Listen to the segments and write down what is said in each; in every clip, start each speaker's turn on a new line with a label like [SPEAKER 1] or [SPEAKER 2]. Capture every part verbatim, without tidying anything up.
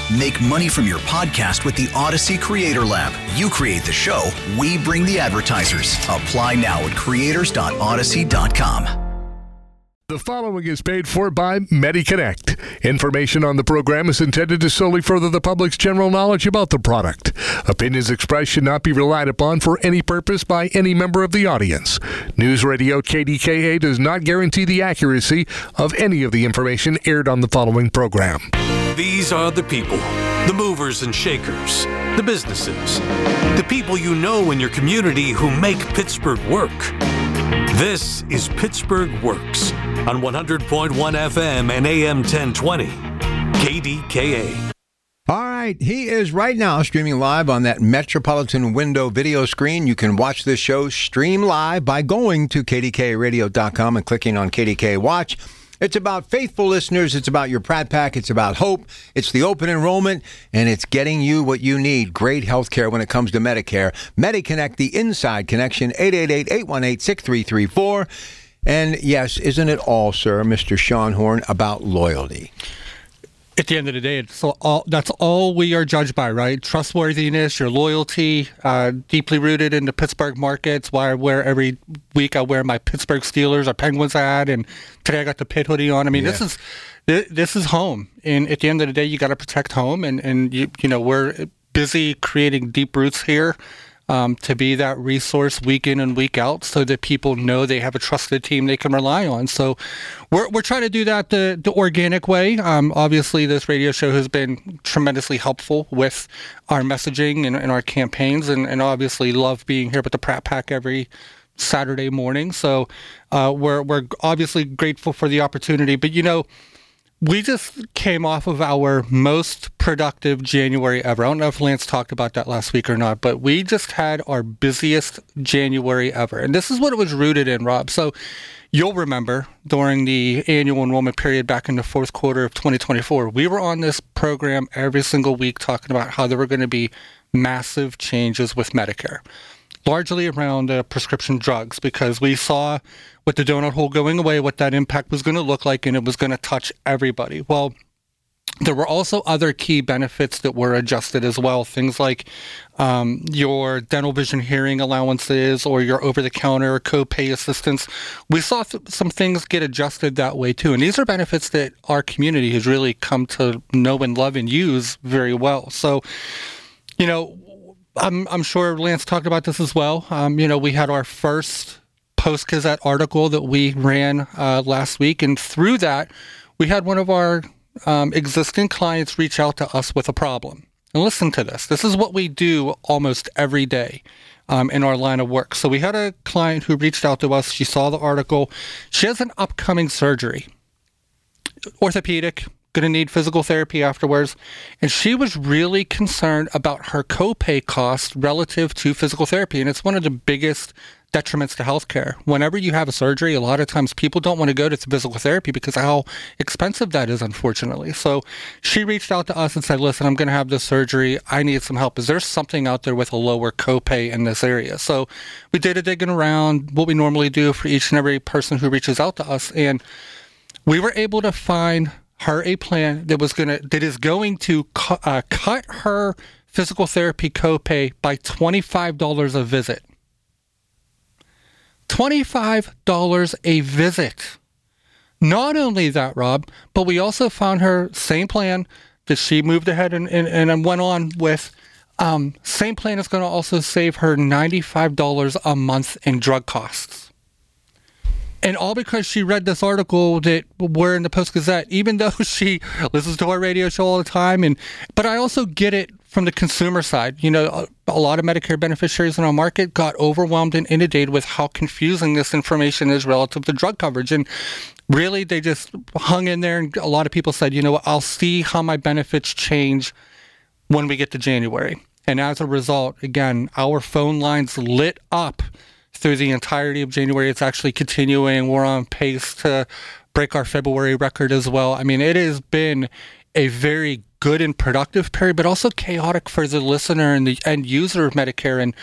[SPEAKER 1] Make money from your podcast with the Odyssey Creator Lab. You create the show, we bring the advertisers. Apply now at creators dot odyssey dot com.
[SPEAKER 2] The following is paid for by MediConnect. Information on the program is intended to solely further the public's general knowledge about the product. Opinions expressed should not be relied upon for any purpose by any member of the audience. News Radio K D K A does not guarantee the accuracy of any of the information aired on the following program.
[SPEAKER 3] These are the people, the movers and shakers, the businesses, the people you know in your community who make Pittsburgh work. This is Pittsburgh Works on one hundred point one F M and A M ten twenty, K D K A.
[SPEAKER 4] All right, he is right now streaming live on that Metropolitan Window video screen. You can watch this show stream live by going to K D K A radio dot com and clicking on K D K Watch. It's about faithful listeners. It's about your Pratt Pack. It's about hope. It's the open enrollment, and it's getting you what you need. Great health care when it comes to Medicare. MediConnect, the inside connection, eight eight eight, eight one eight, six three three four. And yes, isn't it all, sir, Mister Sean Horn, about loyalty?
[SPEAKER 5] At the end of the day, it's all, that's all we are judged by, right? Trustworthiness, your loyalty, uh, deeply rooted in the Pittsburgh markets. Why I wear every week, I wear my Pittsburgh Steelers or Penguins hat, and today I got the Pitt hoodie on. I mean, yeah. this is this is home, and at the end of the day, you got to protect home, and and you you know we're busy creating deep roots here. Um, to be that resource week in and week out so that people know they have a trusted team they can rely on. So we're we're trying to do that the, the organic way. Um, obviously, this radio show has been tremendously helpful with our messaging and, and our campaigns, and, and obviously love being here with the Pratt Pack every Saturday morning. So uh, we're we're obviously grateful for the opportunity. But, you know, we just came off of our most productive January ever. I don't know if Lance talked about that last week or not, but we just had our busiest January ever. And this is what it was rooted in, Rob. So you'll remember during the annual enrollment period back in the fourth quarter of twenty twenty-four, we were on this program every single week talking about how there were going to be massive changes with Medicare, largely around uh, prescription drugs, because we saw with the donut hole going away what that impact was going to look like, and it was going to touch everybody. Well, there were also other key benefits that were adjusted as well, things like um, your dental vision hearing allowances or your over-the-counter copay assistance. We saw th- some things get adjusted that way too, and these are benefits that our community has really come to know and love and use very well. So, you know, I'm, I'm sure Lance talked about this as well. Um, you know, we had our first Post-Gazette article that we ran uh, last week, and through that, we had one of our um, existing clients reach out to us with a problem. And listen to this. This is what we do almost every day um, in our line of work. So we had a client who reached out to us. She saw the article. She has an upcoming surgery, orthopedic, going to need physical therapy afterwards. And she was really concerned about her copay cost relative to physical therapy. And it's one of the biggest detriments to healthcare. Whenever you have a surgery, a lot of times people don't want to go to physical therapy because of how expensive that is, unfortunately. So she reached out to us and said, listen, I'm going to have this surgery. I need some help. Is there something out there with a lower copay in this area? So we did a digging around, what we normally do for each and every person who reaches out to us. And we were able to find her a plan that was going to, that is going to cu- uh, cut her physical therapy copay by twenty-five dollars a visit. twenty-five dollars a visit. Not only that, Rob, but we also found her same plan that she moved ahead and, and, and went on with. Um, same plan is going to also save her ninety-five dollars a month in drug costs. And all because she read this article that we're in the Post-Gazette, even though she listens to our radio show all the time. And but I also get it from the consumer side. You know, a, a lot of Medicare beneficiaries in our market got overwhelmed and inundated with how confusing this information is relative to drug coverage. And really, they just hung in there. And a lot of people said, you know what, I'll see how my benefits change when we get to January. And as a result, again, our phone lines lit up through the entirety of January. It's actually continuing. We're on pace to break our February record as well. I mean, it has been a very good and productive period, but also chaotic for the listener and the end user of Medicare. And,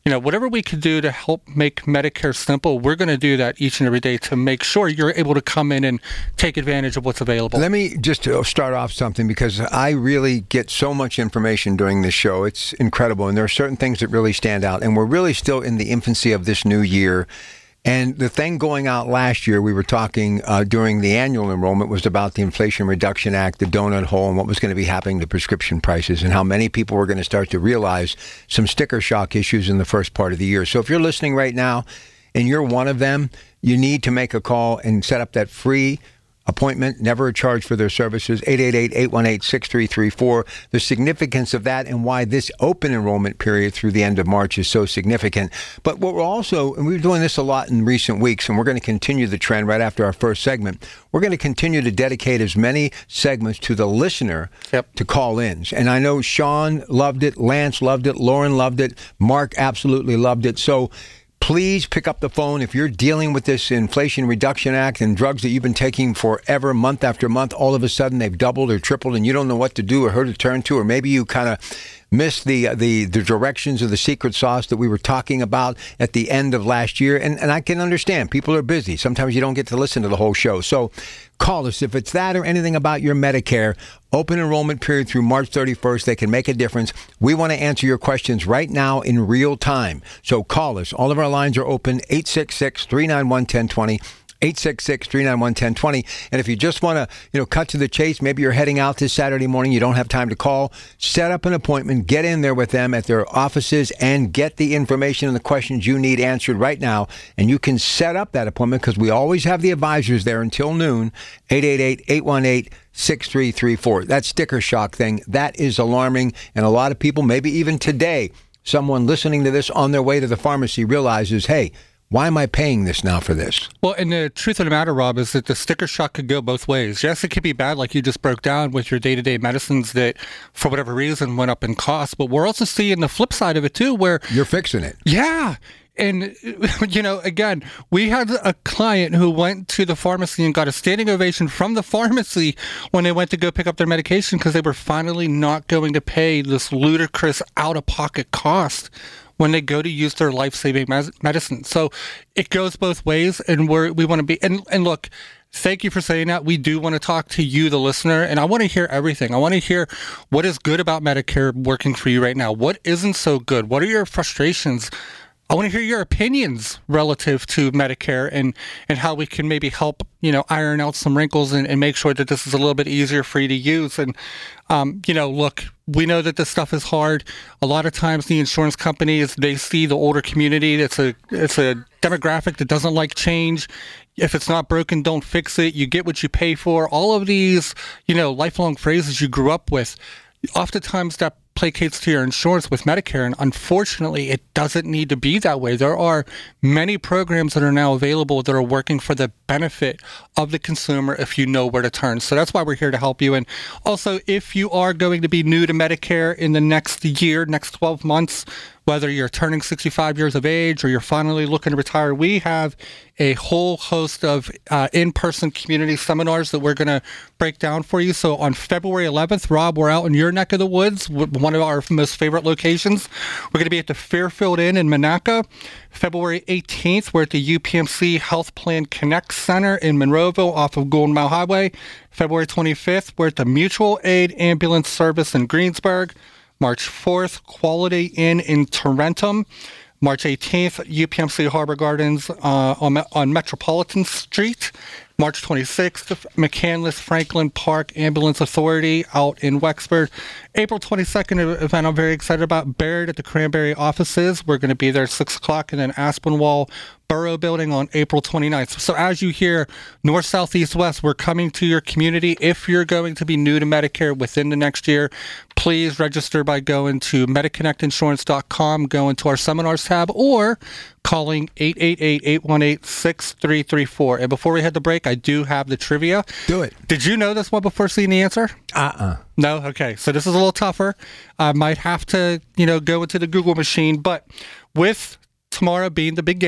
[SPEAKER 5] you know, whatever we could do to help make Medicare simple, we're going to do that each and every day to make sure you're able to come in and take advantage of what's available.
[SPEAKER 4] Let me just start off something, because I really get so much information during this show. It's incredible. And there are certain things that really stand out. And we're really still in the infancy of this new year. And the thing going out last year, we were talking uh, during the annual enrollment, was about the Inflation Reduction Act, the donut hole, and what was going to be happening to prescription prices, and how many people were going to start to realize some sticker shock issues in the first part of the year. So if you're listening right now and you're one of them, you need to make a call and set up that free appointment, never a charge for their services, eight eight eight, eight one eight, six three three four. The significance of that and why this open enrollment period through the end of March is so significant. But what we're also, and we're doing this a lot in recent weeks, and we're going to continue the trend right after our first segment, we're going to continue to dedicate as many segments to the listener yep. to call-ins. And I know Sean loved it, Lance loved it, Lauren loved it, Mark absolutely loved it. So please pick up the phone if you're dealing with this Inflation Reduction Act and drugs that you've been taking forever, month after month. All of a sudden they've doubled or tripled and you don't know what to do or who to turn to, or maybe you kind of missed the, the the directions of the secret sauce that we were talking about at the end of last year. And, and I can understand. People are busy. Sometimes you don't get to listen to the whole show. So call us. If it's that or anything about your Medicare, open enrollment period through March thirty-first, they can make a difference. We want to answer your questions right now in real time. So call us. All of our lines are open, eight six six, three nine one, one zero two zero. eight six six, three nine one, one zero two zero. And if you just want to, you know, cut to the chase, maybe you're heading out this Saturday morning, you don't have time to call, set up an appointment, get in there with them at their offices and get the information and the questions you need answered right now. And you can set up that appointment because we always have the advisors there until noon, eight eight eight, eight one eight, six three three four. That sticker shock thing, that is alarming. And a lot of people, maybe even today, someone listening to this on their way to the pharmacy realizes, hey, why am I paying this now for this?
[SPEAKER 5] Well, and the truth of the matter, Rob, is that the sticker shock could go both ways. Yes, it could be bad, like you just broke down with your day-to-day medicines that, for whatever reason, went up in cost. But we're also seeing the flip side of it, too, where...
[SPEAKER 4] You're fixing it.
[SPEAKER 5] Yeah. And, you know, again, we had a client who went to the pharmacy and got a standing ovation from the pharmacy when they went to go pick up their medication because they were finally not going to pay this ludicrous out-of-pocket cost when they go to use their life-saving mes- medicine. So it goes both ways, and we're, we want to be... And, and look, thank you for saying that. We do want to talk to you, the listener, and I want to hear everything. I want to hear what is good about Medicare working for you right now. What isn't so good? What are your frustrations? I want to hear your opinions relative to Medicare and, and how we can maybe help, you know, iron out some wrinkles and, and make sure that this is a little bit easier for you to use. And, um, you know, look, we know that this stuff is hard. A lot of times the insurance companies, they see the older community. It's a, it's a demographic that doesn't like change. If it's not broken, don't fix it. You get what you pay for. All of these, you know, lifelong phrases you grew up with, oftentimes that placates to your insurance with Medicare, and unfortunately it doesn't need to be that way. There are many programs that are now available that are working for the benefit of the consumer if you know where to turn. So that's why we're here to help you. And also, if you are going to be new to Medicare in the next year, next twelve months, whether you're turning sixty-five years of age or you're finally looking to retire, we have a whole host of uh, in-person community seminars that we're going to break down for you. So on February eleventh, Rob, we're out in your neck of the woods, one of our most favorite locations. We're going to be at the Fairfield Inn in Monaca. February eighteenth, we're at the U P M C Health Plan Connect Center in Monroeville off of Golden Mile Highway. February twenty-fifth, we're at the Mutual Aid Ambulance Service in Greensburg. March fourth, Quality Inn in Tarentum. March eighteenth, U P M C Harbor Gardens uh, on, on Metropolitan Street. March twenty-sixth, McCandless Franklin Park Ambulance Authority out in Wexford. April twenty-second, event I'm very excited about, Baird at the Cranberry offices. We're going to be there at six o'clock, and then Aspinwall Borough Building on April twenty-ninth. So as you hear, north, south, east, west, we're coming to your community. If you're going to be new to Medicare within the next year, please register by going to Mediconnect Insurance dot com, go into our seminars tab, or calling eight eight eight, eight one eight, six three three four. And before we head to break, I do have the trivia.
[SPEAKER 4] Do it.
[SPEAKER 5] Did you know this one before seeing the answer?
[SPEAKER 4] Uh-uh.
[SPEAKER 5] No? Okay. So this is a little tougher. I might have to, you know, go into the Google machine. But with tomorrow being the big game,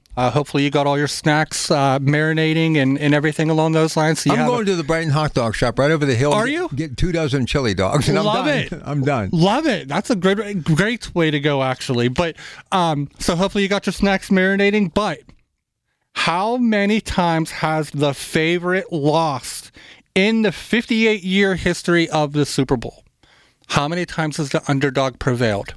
[SPEAKER 5] Uh, hopefully you got all your snacks uh, marinating and, and everything along those lines. So you
[SPEAKER 4] I'm
[SPEAKER 5] have
[SPEAKER 4] going
[SPEAKER 5] a-
[SPEAKER 4] to the Brighton hot dog shop right over the hill.
[SPEAKER 5] Are
[SPEAKER 4] get,
[SPEAKER 5] you?
[SPEAKER 4] Get two dozen chili dogs. And
[SPEAKER 5] Love
[SPEAKER 4] I'm done.
[SPEAKER 5] it.
[SPEAKER 4] I'm done.
[SPEAKER 5] Love it. That's a great, great way to go, actually. But um, so hopefully you got your snacks marinating. But how many times has the favorite lost in the fifty-eight year history of the Super Bowl? How many times has the underdog prevailed?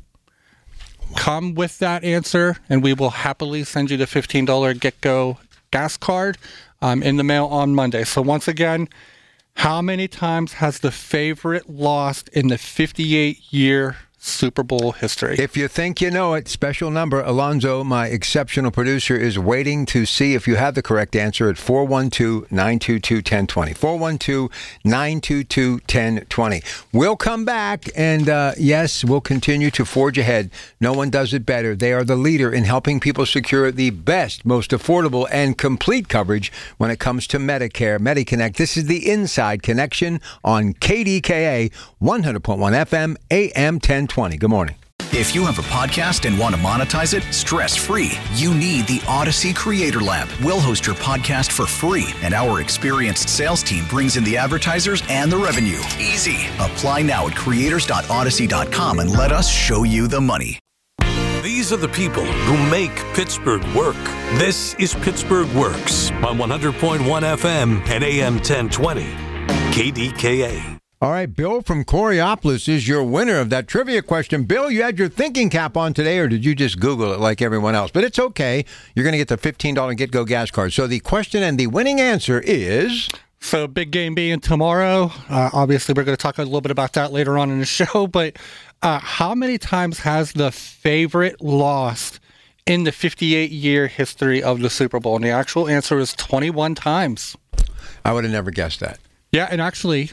[SPEAKER 5] Come with that answer, and we will happily send you the fifteen dollars Get-Go gas card um, in the mail on Monday. So once again, how many times has the favorite lost in the fifty-eight year Super Bowl history?
[SPEAKER 4] If you think you know it, special number, Alonzo, my exceptional producer, is waiting to see if you have the correct answer at four one two, nine two two, one zero two zero. four one two, nine two two, one zero two zero. We'll come back, and uh, yes, we'll continue to forge ahead. No one does it better. They are the leader in helping people secure the best, most affordable, and complete coverage when it comes to Medicare. MediConnect, this is the Inside Connection on K D K A, one hundred point one F M, A M ten twenty. Good morning.
[SPEAKER 1] If you have a podcast and want to monetize it stress-free, you need the Odyssey Creator Lab. We'll host your podcast for free, and our experienced sales team brings in the advertisers and the revenue. Easy. Apply now at creators dot odyssey dot com and let us show you the money.
[SPEAKER 3] These are the people who make Pittsburgh work. This is Pittsburgh Works on one hundred point one F M and A M ten twenty. K D K A.
[SPEAKER 4] All right, Bill from Coriopolis is your winner of that trivia question. Bill, you had your thinking cap on today, or did you just Google it like everyone else? But it's okay. You're going to get the fifteen dollars Get-Go gas card. So the question and the winning answer is...
[SPEAKER 5] So big game being tomorrow. Uh, obviously, we're going to talk a little bit about that later on in the show. But uh, how many times has the favorite lost in the fifty-eight year history of the Super Bowl? And the actual answer is twenty-one times.
[SPEAKER 4] I would have never guessed that.
[SPEAKER 5] Yeah, and actually...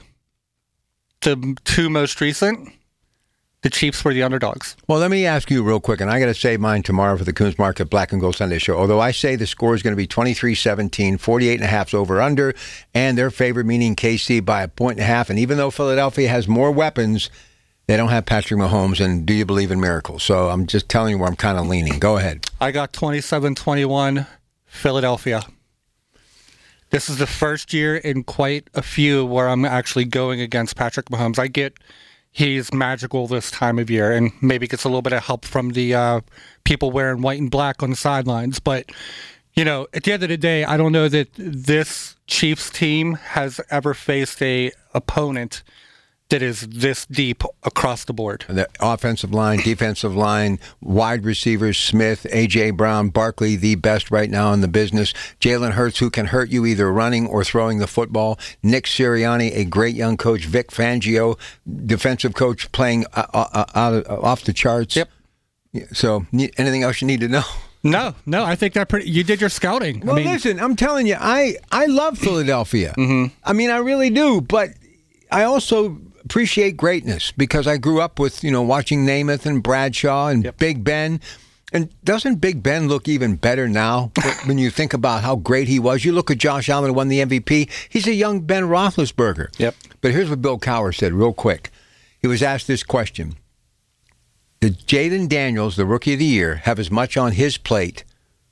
[SPEAKER 5] the two most recent, the Chiefs were the underdogs.
[SPEAKER 4] Well, let me ask you real quick, and I got to save mine tomorrow for the Coons Market Black and Gold Sunday show. Although I say the score is going to be twenty-three seventeen, forty-eight and a half over under, and their favorite, meaning K C, by a point and a half. And even though Philadelphia has more weapons, they don't have Patrick Mahomes. And do you believe in miracles? So I'm just telling you where I'm kind of leaning. Go ahead.
[SPEAKER 5] I got twenty-seven twenty-one, Philadelphia. This is the first year in quite a few where I'm actually going against Patrick Mahomes. I get he's magical this time of year and maybe gets a little bit of help from the uh, people wearing white and black on the sidelines. But, you know, at the end of the day, I don't know that this Chiefs team has ever faced a opponent that is this deep across the board.
[SPEAKER 4] The offensive line, defensive line, wide receivers, Smith, A J. Brown, Barkley, the best right now in the business. Jalen Hurts, who can hurt you either running or throwing the football. Nick Sirianni, a great young coach. Vic Fangio, defensive coach, playing uh, uh, out of, uh, off the charts.
[SPEAKER 5] Yep.
[SPEAKER 4] So, anything else you need to know?
[SPEAKER 5] No, no, I think that pretty, you did your scouting.
[SPEAKER 4] Well,
[SPEAKER 5] I mean,
[SPEAKER 4] listen, I'm telling you, I, I love Philadelphia. Mm-hmm. I mean, I really do, but I also appreciate greatness because I grew up with, you know, watching Namath and Bradshaw and
[SPEAKER 5] Yep.
[SPEAKER 4] Big Ben. And doesn't Big Ben look even better now when you think about how great he was? You look at Josh Allen, who won the M V P. He's a young Ben Roethlisberger.
[SPEAKER 5] Yep.
[SPEAKER 4] But here's what Bill Cowher said real quick. He was asked this question. Did Jaden Daniels, the Rookie of the Year, have as much on his plate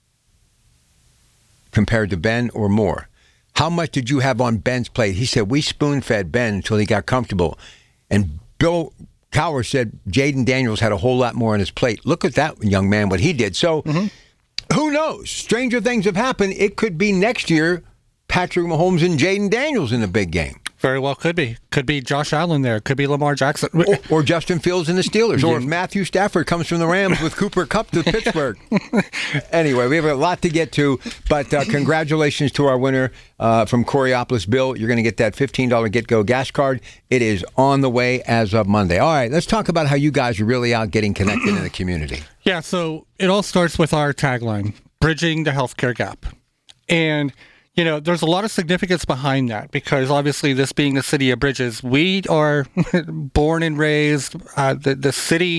[SPEAKER 4] compared to Ben or more? How much did you have on Ben's plate? He said, we spoon-fed Ben until he got comfortable. And Bill Cowher said Jaden Daniels had a whole lot more on his plate. Look at that young man, what he did. So, mm-hmm. Who knows? Stranger things have happened. It could be next year Patrick Mahomes and Jaden Daniels in the big game.
[SPEAKER 5] very well could be. Could be Josh Allen there. Could be Lamar Jackson.
[SPEAKER 4] Or, or Justin Fields and the Steelers. Or if Matthew Stafford comes from the Rams with Cooper Kupp to Pittsburgh. Anyway, we have a lot to get to, but uh, congratulations to our winner uh, from Coriopolis, Bill. You're going to get that fifteen dollars Get-Go gas card. It is on the way as of Monday. All right, let's talk about how you guys are really out getting connected in the community.
[SPEAKER 5] Yeah, so it all starts with our tagline, Bridging the Healthcare Gap. And you know, there's a lot of significance behind that because obviously this being the city of bridges, we are born and raised. Uh, the, the city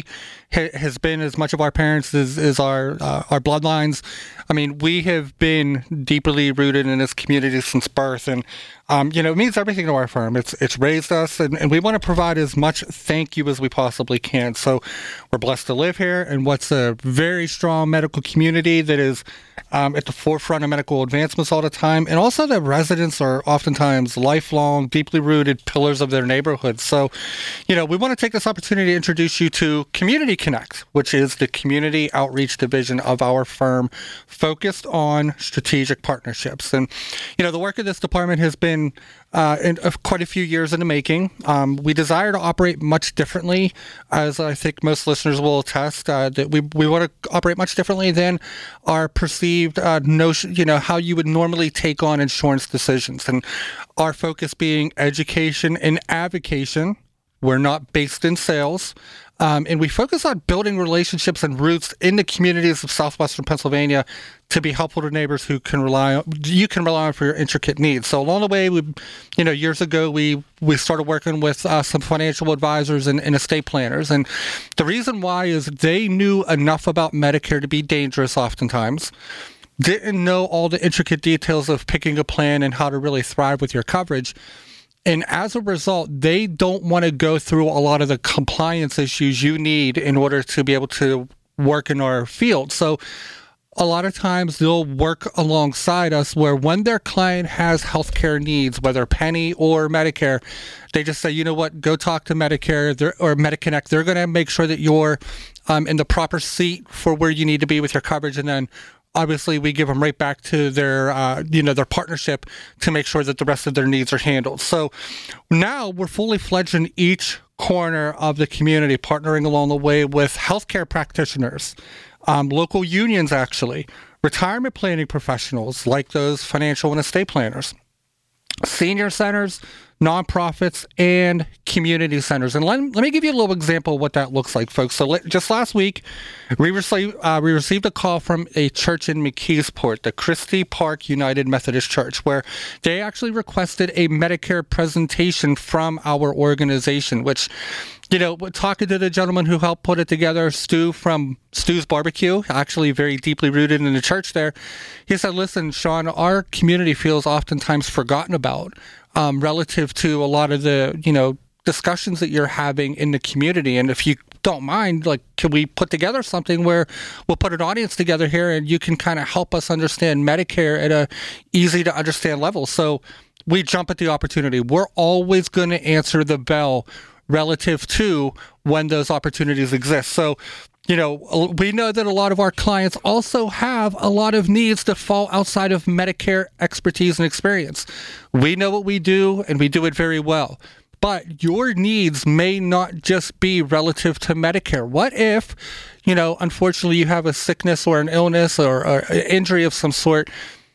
[SPEAKER 5] ha- has been as much of our parents as, as our uh, our bloodlines. I mean, we have been deeply rooted in this community since birth, and um, you know, it means everything to our firm. It's it's raised us, and, and we want to provide as much thank you as we possibly can. So we're blessed to live here in what's a very strong medical community that is um, at the forefront of medical advancements all the time, and also the residents are oftentimes lifelong, deeply rooted pillars of their neighborhood. So, you know, we want to take this opportunity to introduce you to Community Connect, which is the community outreach division of our firm, focused on strategic partnerships. And, you know, the work of this department has been uh, in, uh, quite a few years in the making. Um, we desire to operate much differently, as I think most listeners will attest, uh, that we, we want to operate much differently than our perceived uh, notion, you know, how you would normally take on insurance decisions. And our focus being education and advocation. We're not based in sales. Um, and we focus on building relationships and roots in the communities of southwestern Pennsylvania to be helpful to neighbors who can rely on, you can rely on for your intricate needs. So along the way, we, you know, years ago, we, we started working with uh, some financial advisors and, and estate planners. And the reason why is they knew enough about Medicare to be dangerous oftentimes, didn't know all the intricate details of picking a plan and how to really thrive with your coverage. And as a result, they don't want to go through a lot of the compliance issues you need in order to be able to work in our field. So a lot of times they'll work alongside us where when their client has healthcare needs, whether Penny or Medicare, they just say, you know what, go talk to Medicare or MediConnect. They're going to make sure that you're um, in the proper seat for where you need to be with your coverage. And then obviously, we give them right back to their, uh, you know, their partnership to make sure that the rest of their needs are handled. So now we're fully fledged in each corner of the community, partnering along the way with healthcare practitioners, um, local unions, actually, retirement planning professionals like those financial and estate planners, senior centers, nonprofits, and community centers. And let, let me give you a little example of what that looks like, folks. So let, just last week, we received, uh, we received a call from a church in McKeesport, the Christie Park United Methodist Church, where they actually requested a Medicare presentation from our organization, which, you know, talking to the gentleman who helped put it together, Stu from Stu's Barbecue, actually very deeply rooted in the church there, he said, listen, Sean, our community feels oftentimes forgotten about um, relative to a lot of the, you know, discussions that you're having in the community. And if you don't mind, like, can we put together something where we'll put an audience together here and you can kind of help us understand Medicare at a easy to understand level? So we jump at the opportunity. We're always going to answer the bell relative to when those opportunities exist. So, you know, we know that a lot of our clients also have a lot of needs that fall outside of Medicare expertise and experience. We know what we do, and we do it very well. But your needs may not just be relative to Medicare. What if, you know, unfortunately you have a sickness or an illness or, or an injury of some sort,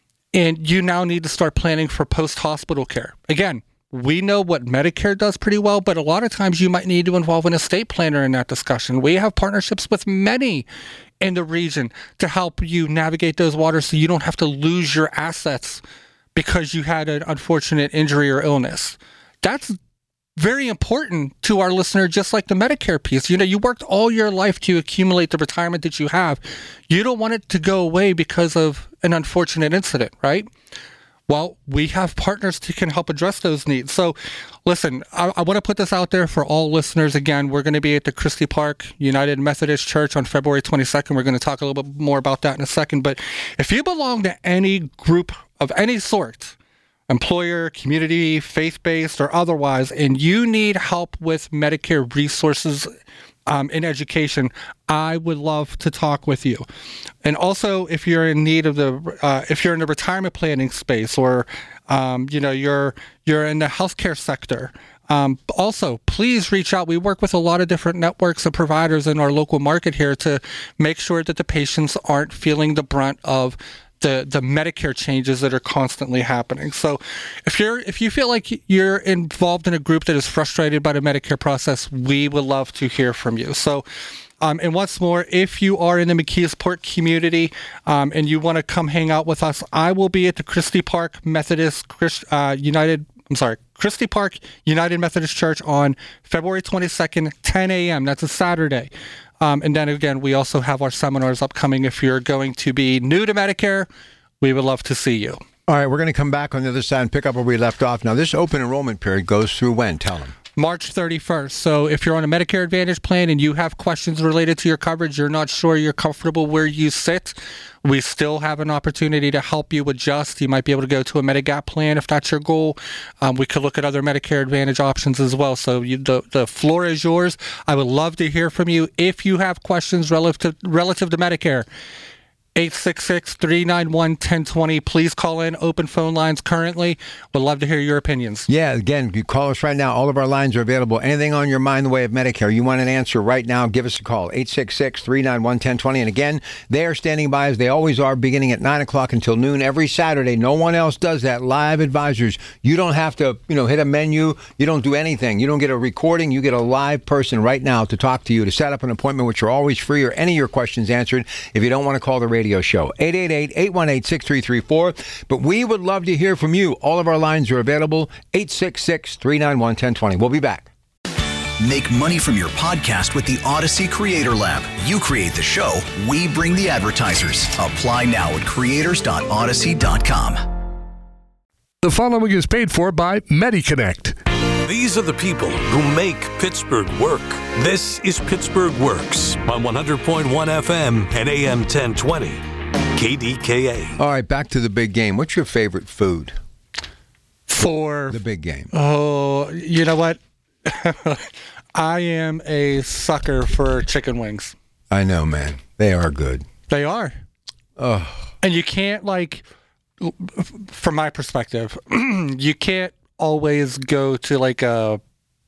[SPEAKER 5] and you now need to start planning for post-hospital care? Again, we know what Medicare does pretty well, but a lot of times you might need to involve an estate planner in that discussion. We have partnerships with many in the region to help you navigate those waters so you don't have to lose your assets because you had an unfortunate injury or illness. That's very important to our listener, just like the Medicare piece. You know, you worked all your life to accumulate the retirement that you have. You don't want it to go away because of an unfortunate incident, right? Well, we have partners who can help address those needs. So, listen, I, I want to put this out there for all listeners. Again, we're going to be at the Christie Park United Methodist Church on February twenty-second. We're going to talk a little bit more about that in a second. But if you belong to any group of any sort, employer, community, faith-based, or otherwise, and you need help with Medicare resources Um, in education, I would love to talk with you. And also, if you're in need of the, uh, if you're in the retirement planning space, or um, you know, you're you're in the healthcare sector, um, also please reach out. We work with a lot of different networks of providers in our local market here to make sure that the patients aren't feeling the brunt of the the Medicare changes that are constantly happening. So if you're if you feel like you're involved in a group that is frustrated by the Medicare process, we would love to hear from you. So um, and once more, if you are in the McKeesport community um, and you want to come hang out with us, I will be at the Christie Park Methodist Christ, uh, United I'm sorry, Christie Park United Methodist Church on February twenty-second, ten a.m. That's a Saturday. Um, and then again, we also have our seminars upcoming. If you're going to be new to Medicare, we would love to see you.
[SPEAKER 4] All right, we're going to come back on the other side and pick up where we left off. Now, this open enrollment period goes through when? Tell them.
[SPEAKER 5] March thirty-first. So if you're on a Medicare Advantage plan and you have questions related to your coverage, you're not sure you're comfortable where you sit, we still have an opportunity to help you adjust. You might be able to go to a Medigap plan if that's your goal. Um, we could look at other Medicare Advantage options as well. So you, the, the floor is yours. I would love to hear from you if you have questions relative to, relative to Medicare. eight six six, three nine one, one zero two zero. Please call in. Open phone lines currently. Would love to hear your opinions.
[SPEAKER 4] Yeah, again, you call us right now. All of our lines are available. Anything on your mind in the way of Medicare, you want an answer right now, give us a call. eight six six, three nine one, one zero two zero. And again, they are standing by as they always are, beginning at nine o'clock until noon every Saturday. No one else does that. Live advisors. You don't have to, you know, hit a menu. You don't do anything. You don't get a recording. You get a live person right now to talk to you, to set up an appointment, which are always free, or any of your questions answered if you don't want to call the radio show. eight eight eight, eight one eight, six three three four. But we would love to hear from you. All of our lines are available. eight six six, three nine one, one zero two zero. We'll be back.
[SPEAKER 1] Make money from your podcast with the Odyssey Creator Lab. You create the show, we bring the advertisers. Apply now at creators dot odyssey dot com.
[SPEAKER 2] The following is paid for by MediConnect.
[SPEAKER 3] These are the people who make Pittsburgh work. This is Pittsburgh Works on one hundred point one F M and A M ten twenty. K D K A.
[SPEAKER 4] All right, back to the big game. What's your favorite food?
[SPEAKER 5] For
[SPEAKER 4] the big game.
[SPEAKER 5] Oh, you know what? I am a sucker for chicken wings.
[SPEAKER 4] I know, man. They are good.
[SPEAKER 5] They are.
[SPEAKER 4] Oh.
[SPEAKER 5] And you can't, like, from my perspective, you can't always go to like a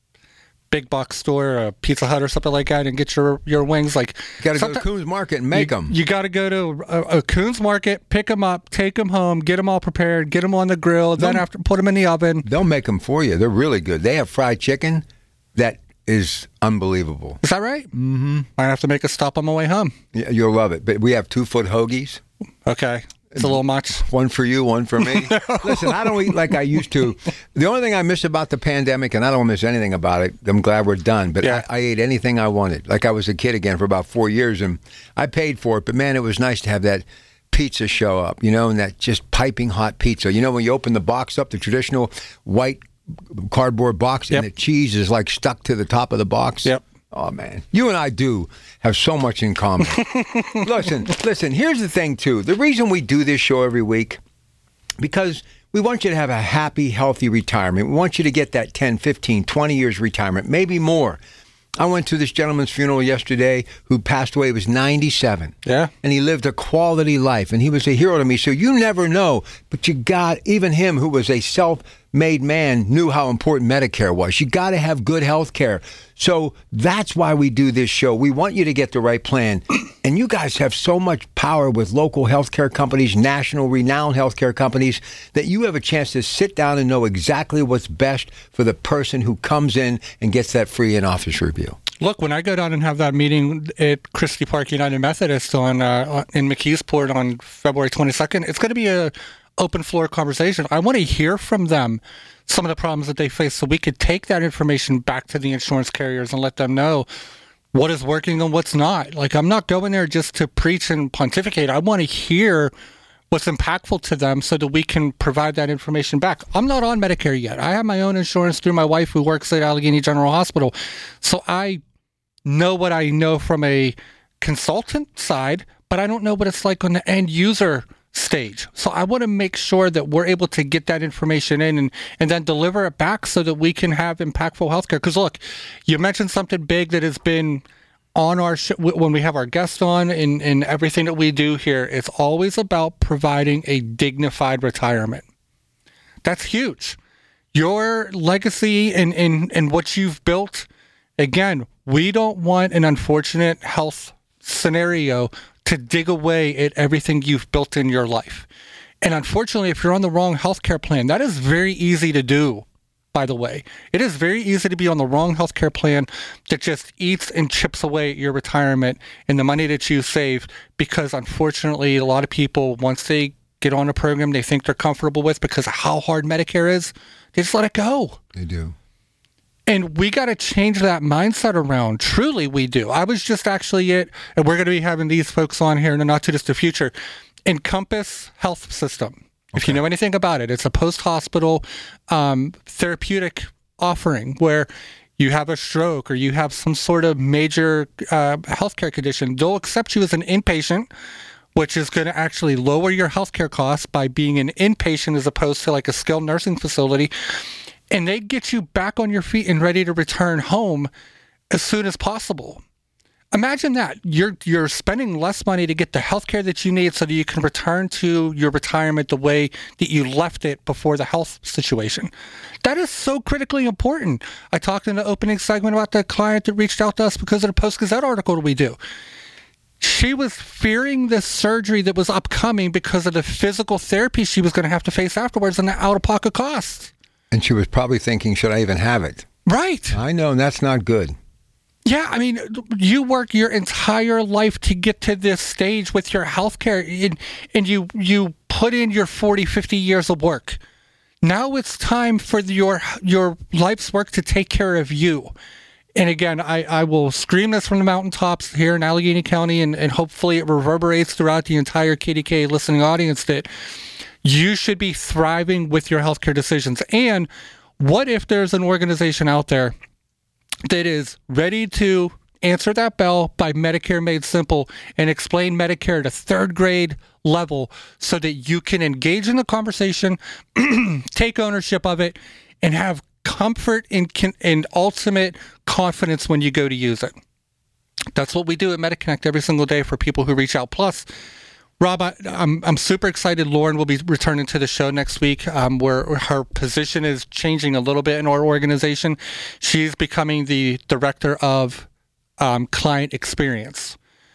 [SPEAKER 5] big box store, a Pizza Hut or something like that, and get your, your wings. Like,
[SPEAKER 4] you got to go to Coons Market and make
[SPEAKER 5] you,
[SPEAKER 4] them.
[SPEAKER 5] You got to go to a, a Coons Market, pick them up, take them home, get them all prepared, get them on the grill, they'll, then after put them in the oven.
[SPEAKER 4] They'll make them for you. They're really good. They have fried chicken that is unbelievable.
[SPEAKER 5] Is that right?
[SPEAKER 4] Mm-hmm.
[SPEAKER 5] Might have to make a stop on my way home.
[SPEAKER 4] Yeah, you'll love it. But we have two-foot hoagies.
[SPEAKER 5] Okay. It's a little much.
[SPEAKER 4] One for you, one for me. No. Listen, I don't eat like I used to. The only thing I miss about the pandemic, and I don't miss anything about it, I'm glad we're done, but yeah. I, I ate anything I wanted. Like I was a kid again for about four years, and I paid for it. But, man, it was nice to have that pizza show up, you know, and that just piping hot pizza. You know, when you open the box up, the traditional white cardboard box, yep. and the cheese is, like, stuck to the top of the box.
[SPEAKER 5] Yep.
[SPEAKER 4] Oh, man. You and I do have so much in common. listen, listen, here's the thing, too. The reason we do this show every week, because we want you to have a happy, healthy retirement. We want you to get that ten, fifteen, twenty years retirement, maybe more. I went to this gentleman's funeral yesterday who passed away. He was ninety-seven.
[SPEAKER 5] Yeah.
[SPEAKER 4] And he lived a quality life, and he was a hero to me. So you never know, but you got, even him who was a self-made man knew how important Medicare was. You got to have good health care. So that's why we do this show. We want you to get the right plan. And you guys have so much power with local healthcare companies, national renowned healthcare companies, that you have a chance to sit down and know exactly what's best for the person who comes in and gets that free in-office review.
[SPEAKER 5] Look, when I go down and have that meeting at Christie Park United Methodist on uh, in McKeesport on February twenty-second, it's going to be a open floor conversation. I want to hear from them some of the problems that they face so we could take that information back to the insurance carriers and let them know what is working and what's not. Like, I'm not going there just to preach and pontificate. I want to hear what's impactful to them so that we can provide that information back. I'm not on Medicare yet. I have my own insurance through my wife who works at Allegheny General Hospital. So I know what I know from a consultant side, but I don't know what it's like on the end user stage. So I want to make sure that we're able to get that information in and, and then deliver it back so that we can have impactful healthcare. Because look, you mentioned something big that has been on our sh- when we have our guests on and, and everything that we do here. It's always about providing a dignified retirement. That's huge. Your legacy and, and, and what you've built, again, we don't want an unfortunate health scenario to dig away at everything you've built in your life. And unfortunately, if you're on the wrong healthcare plan, that is very easy to do, by the way. It is very easy to be on the wrong healthcare plan that just eats and chips away at your retirement and the money that you saved, because unfortunately, a lot of people, once they get on a program they think they're comfortable with because of how hard Medicare is, they just let it go.
[SPEAKER 4] They do.
[SPEAKER 5] And we got to change that mindset around. Truly, we do. I was just actually at, and we're going to be having these folks on here in the not too distant future, Encompass Health System. Okay. If you know anything about it, it's a post-hospital um, therapeutic offering where you have a stroke or you have some sort of major uh, healthcare condition. They'll accept you as an inpatient, which is going to actually lower your healthcare costs by being an inpatient as opposed to like a skilled nursing facility. And they get you back on your feet and ready to return home as soon as possible. Imagine that. You're you're spending less money to get the healthcare that you need so that you can return to your retirement the way that you left it before the health situation. That is so critically important. I talked in the opening segment about the client that reached out to us because of the Post-Gazette article that we do. She was fearing this surgery that was upcoming because of the physical therapy she was going to have to face afterwards and the out-of-pocket costs.
[SPEAKER 4] And she was probably thinking, should I even have it?
[SPEAKER 5] Right.
[SPEAKER 4] I know, and that's not good.
[SPEAKER 5] Yeah, I mean, you work your entire life to get to this stage with your healthcare, and, and you you put in your forty, fifty years of work. Now it's time for your your life's work to take care of you. And again, I, I will scream this from the mountaintops here in Allegheny County, and, and hopefully it reverberates throughout the entire K D K listening audience that you should be thriving with your healthcare decisions. And what if there's an organization out there that is ready to answer that bell by Medicare Made Simple and explain Medicare at a third grade level so that you can engage in the conversation, take ownership of it, and have comfort and, and ultimate confidence when you go to use it? That's what we do at MediConnect every single day for people who reach out. Plus, Rob, I, I'm I'm super excited. Lauren will be returning to the show next week, um, where her position is changing a little bit in our organization. She's becoming the director of um, client experience.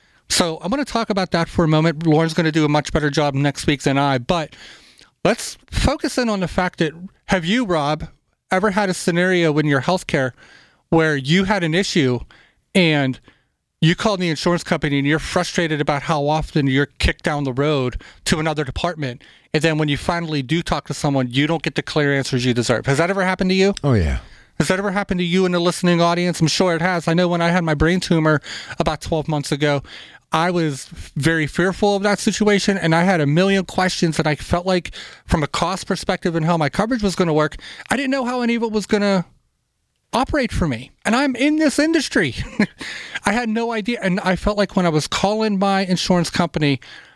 [SPEAKER 5] So I'm going to talk about that for a moment. Lauren's going to do a much better job next week than I. But let's focus in on the fact that, have you, Rob, ever had a scenario in your healthcare where you had an issue and you called the insurance company and you're frustrated about how often you're kicked down the road to another department, and then when you finally do talk to someone, you don't get the clear answers you deserve? Has that ever happened to you?
[SPEAKER 4] Oh, yeah.
[SPEAKER 5] Has that ever happened to you in the listening audience? I'm sure it has. I know when I had my brain tumor about twelve months ago, I was very fearful of that situation, and I had a million questions, and I felt like from a cost perspective and how my coverage was going to work, I didn't know how any of it was going to operate for me. And I'm in this industry. I had no idea. And I felt like when I was calling my insurance company,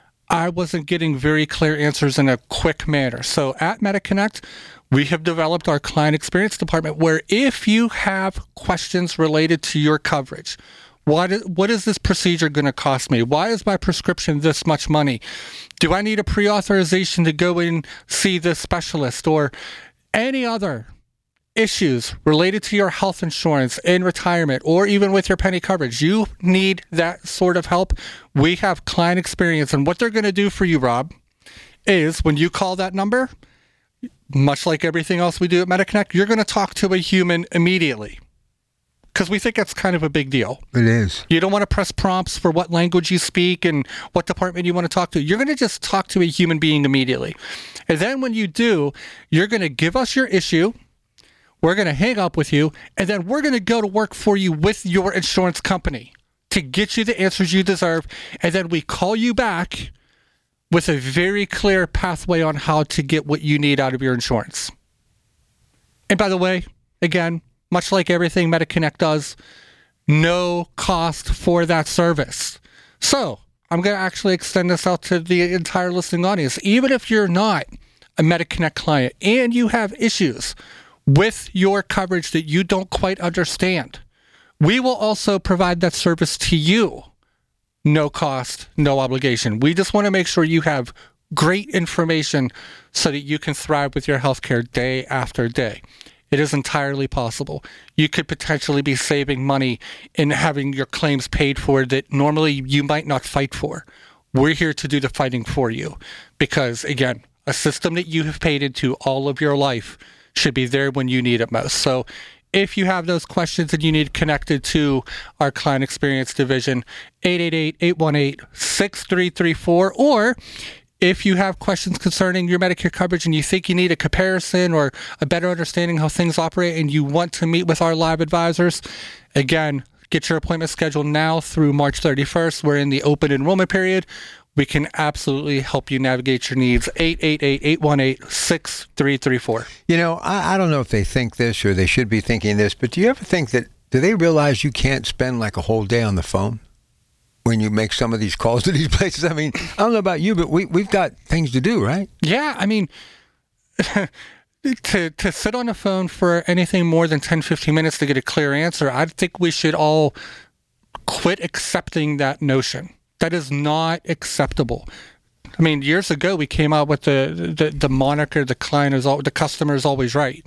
[SPEAKER 5] I wasn't getting very clear answers in a quick manner. So at MediConnect, we have developed our client experience department where if you have questions related to your coverage, what is, what is this procedure going to cost me? Why is my prescription this much money? Do I need a pre-authorization to go in and see this specialist, or any other issues related to your health insurance in retirement, or even with your penny coverage? You need that sort of help. We have client experience, and what they're going to do for you, Rob, is when you call that number, much like everything else we do at MediConnect, you're going to talk to a human immediately, because we think that's kind of a big deal.
[SPEAKER 4] It is.
[SPEAKER 5] You don't want to press prompts for what language you speak and what department you want to talk to. You're going to just talk to a human being immediately. And then when you do, you're going to give us your issue. We're going to hang up with you, and then we're going to go to work for you with your insurance company to get you the answers you deserve. And then we call you back with a very clear pathway on how to get what you need out of your insurance. And by the way, again, much like everything MediConnect does, no cost for that service. So I'm going to actually extend this out to the entire listening audience. Even if you're not a MediConnect client and you have issues with your coverage that you don't quite understand, we will also provide that service to you. No cost, no obligation. We just want to make sure you have great information so that you can thrive with your healthcare day after day. It is entirely possible. You could potentially be saving money in having your claims paid for that normally you might not fight for. We're here to do the fighting for you because, again, a system that you have paid into all of your life should be there when you need it most. So if you have those questions and you need connected to our client experience division, eight eight eight, eight one eight, six three three four, or If you have questions concerning your Medicare coverage and you think you need a comparison or a better understanding how things operate and you want to meet with our live advisors, again, get your appointment scheduled now through March thirty-first. We're in the open enrollment period. We can absolutely help you navigate your needs. eight eight eight, eight one eight, six three three four.
[SPEAKER 4] You know, I, I don't know if they think this or they should be thinking this, but do you ever think that, do they realize you can't spend like a whole day on the phone when you make some of these calls to these places? I mean, I don't know about you, but we, we've got things to do, right?
[SPEAKER 5] Yeah, I mean, to to sit on the phone for anything more than ten, fifteen minutes to get a clear answer, I think we should all quit accepting that notion. That is not acceptable. I mean, years ago, we came out with the, the, the moniker, the client is all, the customer is always right.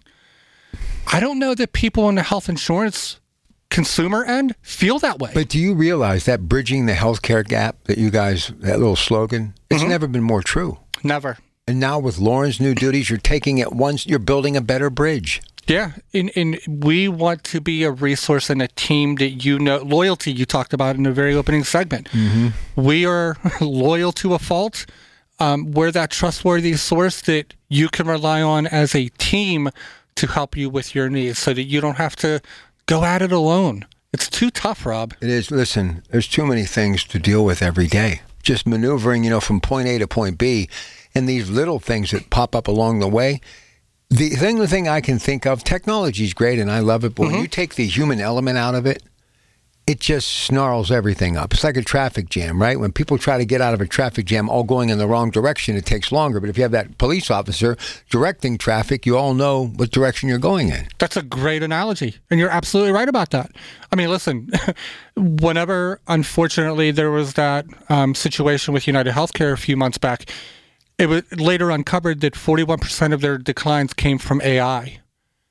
[SPEAKER 5] I don't know that people in the health insurance consumer end feel that way.
[SPEAKER 4] But do you realize that bridging the healthcare gap that you guys, that little slogan, it's
[SPEAKER 5] Mm-hmm.
[SPEAKER 4] never been more true.
[SPEAKER 5] Never.
[SPEAKER 4] And now with Lauren's new duties, you're taking it once, you're building a better bridge.
[SPEAKER 5] Yeah, and, and we want to be a resource and a team that you know, loyalty you talked about in the very opening segment. Mm-hmm. We are loyal to a fault. Um, we're that trustworthy source that you can rely on as a team to help you with your needs so that you don't have to go at it alone. It's too tough, Rob.
[SPEAKER 4] It is. Listen, there's too many things to deal with every day. Just maneuvering, you know, from point A to point B, and these little things that pop up along the way. The thing, the thing I can think of, technology is great and I love it, but mm-hmm. when you take the human element out of it, it just snarls everything up. It's like a traffic jam, right? When people try to get out of a traffic jam all going in the wrong direction, it takes longer. But if you have that police officer directing traffic, you all know what direction you're going in.
[SPEAKER 5] That's a great analogy. And you're absolutely right about that. I mean, listen, whenever, unfortunately, there was that um, situation with United Healthcare a few months back, it was later uncovered that forty-one percent of their declines came from A I.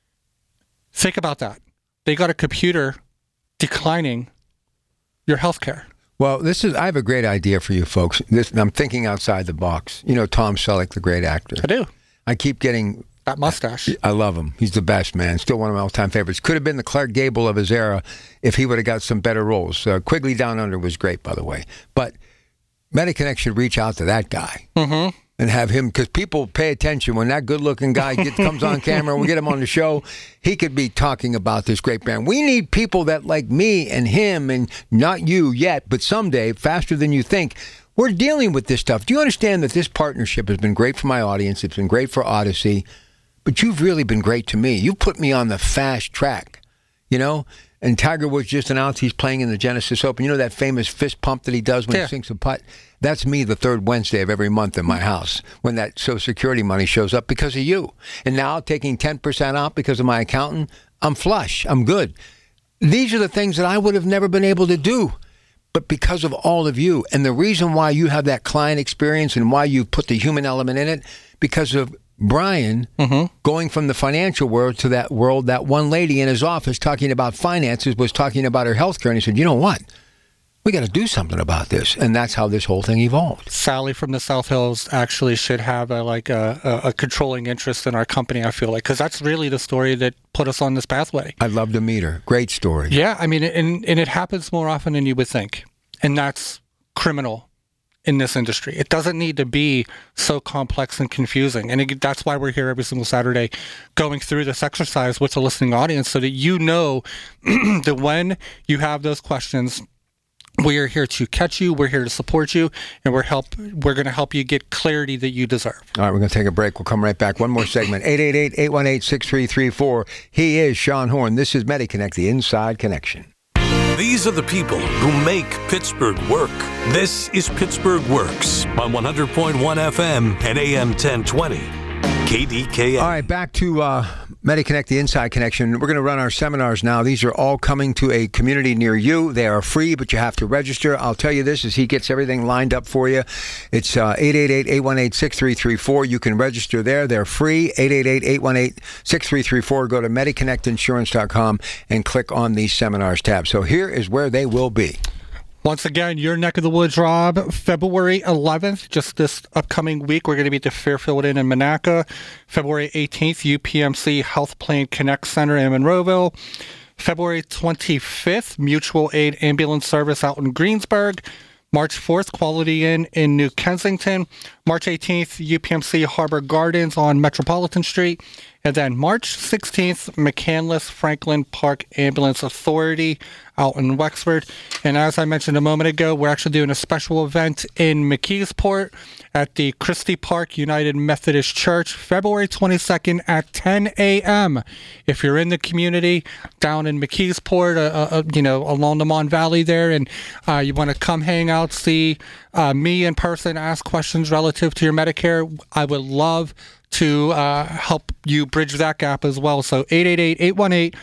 [SPEAKER 5] Think about that. They got a computer declining your health care.
[SPEAKER 4] Well, this is, I have a great idea for you folks. This, I'm thinking outside the box. You know Tom Selleck, the great actor.
[SPEAKER 5] I do.
[SPEAKER 4] I keep getting...
[SPEAKER 5] That mustache.
[SPEAKER 4] I love him. He's the best, man. Still one of my all-time favorites. Could have been the Clark Gable of his era if he would have got some better roles. Uh, Quigley Down Under was great, by the way. But MediConnect should reach out to that guy. Mm-hmm. And have him, because people pay attention when that good-looking guy gets, comes on camera and we get him on the show, he could be talking about this great brand. We need people that like me and him, and not you yet, but someday, faster than you think, we're dealing with this stuff. Do you understand that this partnership has been great for my audience? It's been great for Odyssey, but you've really been great to me. You put me on the fast track, you know? And Tiger Woods just announced he's playing in the Genesis Open. You know that famous fist pump that he does when
[SPEAKER 5] yeah.
[SPEAKER 4] he sinks a putt? That's me the third Wednesday of every month in my house when that Social Security money shows up because of you. And now taking ten percent out because of my accountant, I'm flush. I'm good. These are the things that I would have never been able to do, but because of all of you. And the reason why you have that client experience and why you put the human element in it, because of Brian mm-hmm. going from the financial world to that world. That one lady in his office talking about finances was talking about her health care, and he said, you know what? We got to do something about this. And that's how this whole thing evolved.
[SPEAKER 5] Sally from the South Hills actually should have a, like a, a, a controlling interest in our company, I feel like, because that's really the story that put us on this pathway.
[SPEAKER 4] I'd love to meet her. Great story.
[SPEAKER 5] Yeah, I mean, and, and it happens more often than you would think. And that's criminal in this industry. It doesn't need to be so complex and confusing. And it, that's why we're here every single Saturday going through this exercise with the listening audience so that you know that when you have those questions, we are here to catch you, we're here to support you, and we're help we're going to help you get clarity that you deserve.
[SPEAKER 4] All right, we're going to take a break. We'll come right back. One more segment. eight eight eight, eight one eight, six three three four. He is Sean Horn. This is MediConnect, the Inside Connection.
[SPEAKER 3] These are the people who make Pittsburgh work. This is Pittsburgh Works on one hundred point one F M and A M ten twenty. K D K A.
[SPEAKER 4] All right, back to uh, MediConnect, the Inside Connection. We're going to run our seminars now. These are all coming to a community near you. They are free, but you have to register. I'll tell you this as he gets everything lined up for you. It's uh, eight eight eight, eight one eight, six three three four. You can register there. They're free. eight eight eight, eight one eight, six three three four. Go to mediconnect insurance dot com and click on the seminars tab. So here is where they will be.
[SPEAKER 5] Once again, your neck of the woods, Rob. February eleventh, just this upcoming week, we're going to be at the Fairfield Inn in Monaca. February eighteenth, U P M C Health Plan Connect Center in Monroeville. February twenty-fifth, Mutual Aid Ambulance Service out in Greensburg. March fourth, Quality Inn in New Kensington. March eighteenth, U P M C Harbor Gardens on Metropolitan Street. And then March sixteenth, McCandless Franklin Park Ambulance Authority out in Wexford. And as I mentioned a moment ago, we're actually doing a special event in McKeesport at the Christie Park United Methodist Church, February twenty-second at ten a.m. If you're in the community down in McKeesport, uh, uh, you know, along the Mon Valley there, and uh, you want to come hang out, see uh, me in person, ask questions relative to your Medicare, I would love to uh, help you bridge that gap as well. So eight eight eight, eight one eight,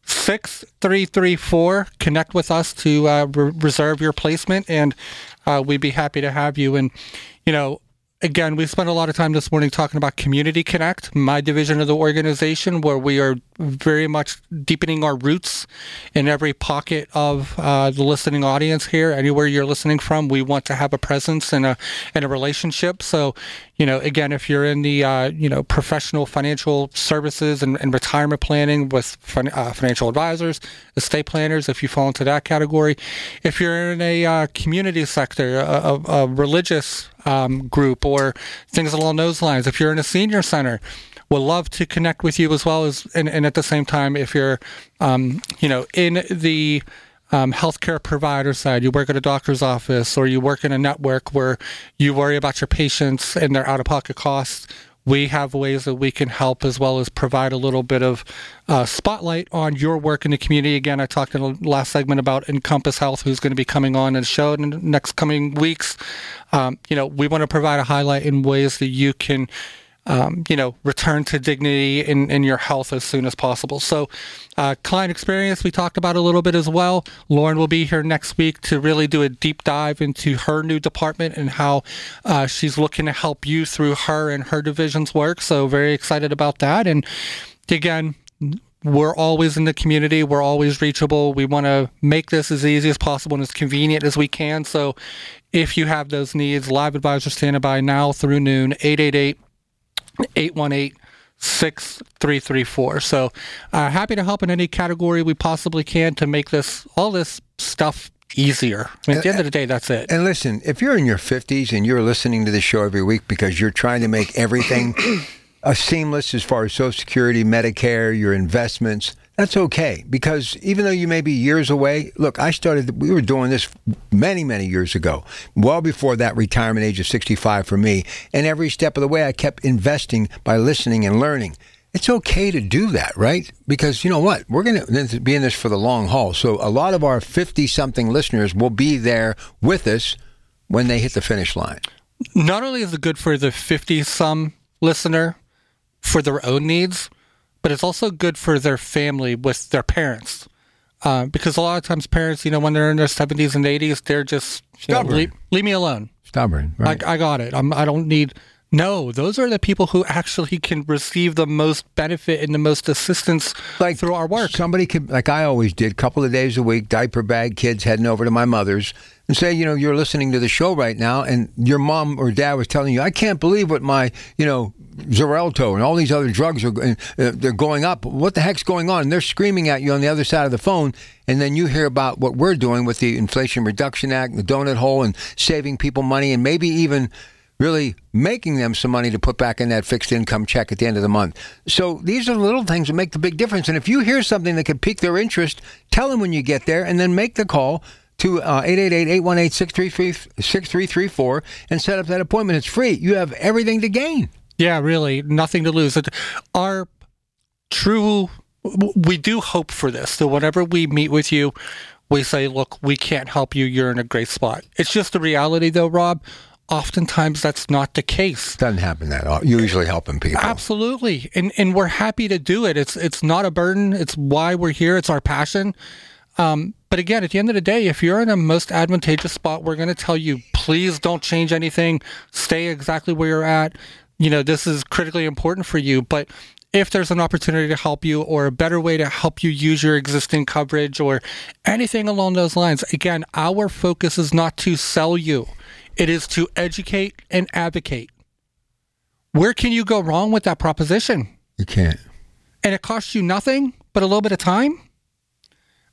[SPEAKER 5] six three three four. Connect with us to uh, re- reserve your placement, and uh, we'd be happy to have you. And, you know, again, we spent a lot of time this morning talking about Community Connect, my division of the organization, where we are very much deepening our roots in every pocket of uh, the listening audience here. Anywhere you're listening from, we want to have a presence and a and a relationship. So, you know, again, if you're in the uh, you know professional financial services and, and retirement planning with fin- uh, financial advisors, estate planners, if you fall into that category, if you're in a uh, community sector, a, a, a religious um, group, or things along those lines, if you're in a senior center, we'll love to connect with you as well as, and, and at the same time, if you're, um, you know, in the um, healthcare provider side, you work at a doctor's office, or you work in a network where you worry about your patients and their out-of-pocket costs, we have ways that we can help, as well as provide a little bit of uh, spotlight on your work in the community. Again, I talked in the last segment about Encompass Health, who's going to be coming on and show in the next coming weeks. Um, you know, we want to provide a highlight in ways that you can Um, you know, return to dignity in, in your health as soon as possible. So uh, client experience, we talked about a little bit as well. Lauren will be here next week to really do a deep dive into her new department and how uh, she's looking to help you through her and her division's work. So very excited about that. And again, we're always in the community. We're always reachable. We want to make this as easy as possible and as convenient as we can. So if you have those needs, Live Advisor standing by now through noon, eight eight eight, eight one eight, six three three four. So uh, happy to help in any category we possibly can to make this all this stuff easier. I mean, at the end of the day, that's it.
[SPEAKER 4] And listen, if you're in your fifties and you're listening to this show every week because you're trying to make everything uh, seamless as far as Social Security, Medicare, your investments, that's okay. Because even though you may be years away, look, I started, we were doing this many, many years ago, well before that retirement age of sixty-five for me. And every step of the way, I kept investing by listening and learning. It's okay to do that, right? Because you know what? We're going to be in this for the long haul. So a lot of our fifty-something listeners will be there with us when they hit the finish line.
[SPEAKER 5] Not only is it good for the fifty-some listener for their own needs, but it's also good for their family with their parents. Uh, because a lot of times parents, you know, when they're in their seventies and eighties, they're just, you know, leave, leave me alone.
[SPEAKER 4] Stubborn, right.
[SPEAKER 5] I, I got it. I'm, I don't need... No, those are the people who actually can receive the most benefit and the most assistance like through our work.
[SPEAKER 4] Somebody could, like I always did, a couple of days a week, diaper bag kids heading over to my mother's and say, you know, you're listening to the show right now and your mom or dad was telling you, I can't believe what my, you know, Xarelto and all these other drugs are uh, they're going up. What the heck's going on? And they're screaming at you on the other side of the phone. And then you hear about what we're doing with the Inflation Reduction Act, the donut hole, and saving people money, and maybe even really making them some money to put back in that fixed income check at the end of the month. So these are the little things that make the big difference. And if you hear something that could pique their interest, tell them when you get there, and then make the call to uh, eight eight eight, eight one eight, six three three four and set up that appointment. It's free. You have everything to gain.
[SPEAKER 5] Yeah, really, nothing to lose. Our true, we do hope for this. So whenever we meet with you, we say, look, we can't help you. You're in a great spot. It's just the reality, though, Rob. Oftentimes, that's not the case.
[SPEAKER 4] Doesn't happen that often. You're usually helping people.
[SPEAKER 5] Absolutely. And and we're happy to do it. It's it's not a burden. It's why we're here. It's our passion. Um, but again, at the end of the day, if you're in a most advantageous spot, we're going to tell you, please don't change anything. Stay exactly where you're at. You know, this is critically important for you. But if there's an opportunity to help you or a better way to help you use your existing coverage or anything along those lines, again, our focus is not to sell you. It is to educate and advocate. Where can you go wrong with that proposition?
[SPEAKER 4] You can't.
[SPEAKER 5] And it costs you nothing but a little bit of time?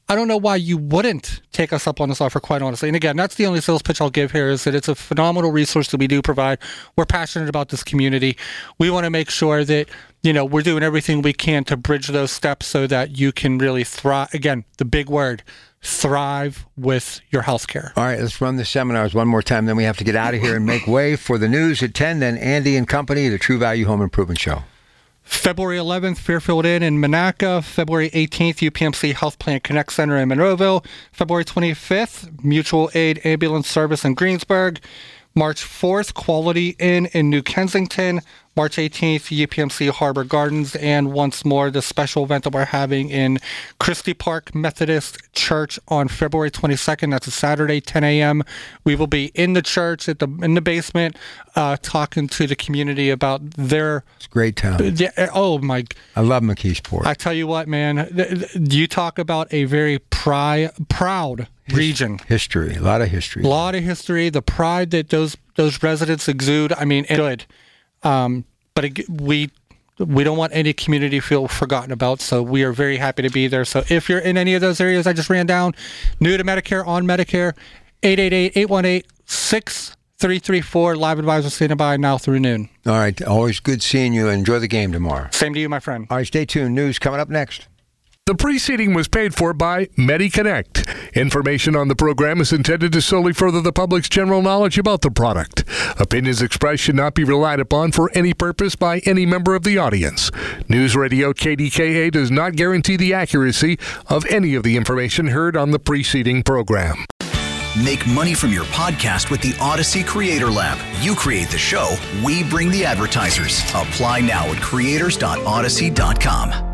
[SPEAKER 5] I don't know why you wouldn't take us up on this offer, quite honestly. And again, that's the only sales pitch I'll give here, is that it's a phenomenal resource that we do provide. We're passionate about this community. We want to make sure that, you know, we're doing everything we can to bridge those steps so that you can really thrive. Again, the big word, thrive with your healthcare.
[SPEAKER 4] All right, let's run the seminars one more time, then we have to get out of here and make way for the news at ten, then Andy and Company, the True Value Home Improvement Show.
[SPEAKER 5] February eleventh, Fairfield Inn in Monaca. February eighteenth, U P M C Health Plan Connect Center in Monroeville. February twenty-fifth, Mutual Aid Ambulance Service in Greensburg. March fourth, Quality Inn in New Kensington. March eighteenth, U P M C Harbor Gardens. And once more, the special event that we're having in Christie Park Methodist Church on February twenty-second. That's a Saturday, ten a.m. We will be in the church, at the in the basement, uh, talking to the community about their...
[SPEAKER 4] It's a great town.
[SPEAKER 5] Yeah, oh, my...
[SPEAKER 4] I love McKeesport.
[SPEAKER 5] I tell you what, man, th- th- you talk about a very pri- proud region.
[SPEAKER 4] History, a lot of history.
[SPEAKER 5] A lot of history, the pride that those those residents exude. I mean, good. Um, but it, we we don't want any community to feel forgotten about, so we are very happy to be there. So if you're in any of those areas I just ran down, new to Medicare, on Medicare, eight eight eight, eight one eight, six three three four, live advisor standing by now through noon.
[SPEAKER 4] All right, always good seeing you. Enjoy the game tomorrow.
[SPEAKER 5] Same to you, my friend.
[SPEAKER 4] All right, stay tuned. News coming up next.
[SPEAKER 2] The preceding was paid for by MediConnect. Information on the program is intended to solely further the public's general knowledge about the product. Opinions expressed should not be relied upon for any purpose by any member of the audience. News Radio K D K A does not guarantee the accuracy of any of the information heard on the preceding program.
[SPEAKER 1] Make money from your podcast with the Odyssey Creator Lab. You create the show, we bring the advertisers. Apply now at creators dot odyssey dot com.